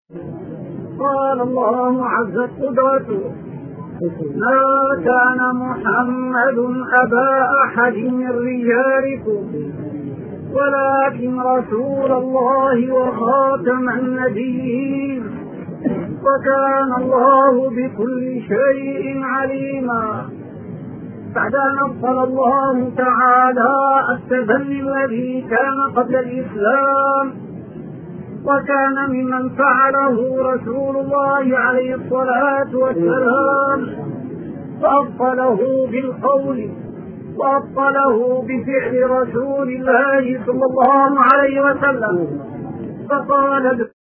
قال الله عز قدرته: ما كان محمد أبا أحد من رجالكم ولكن رسول الله وخاتم النبيين وكان الله بكل شيء عليما. بعد أن أبطل الله تعالى التبني الذي كان قبل الإسلام وكان ممن فعله رسول الله عليه الصلاة والسلام، فأبطله بالقول وأبطله بفعل رسول الله صلى الله عليه وسلم، فقال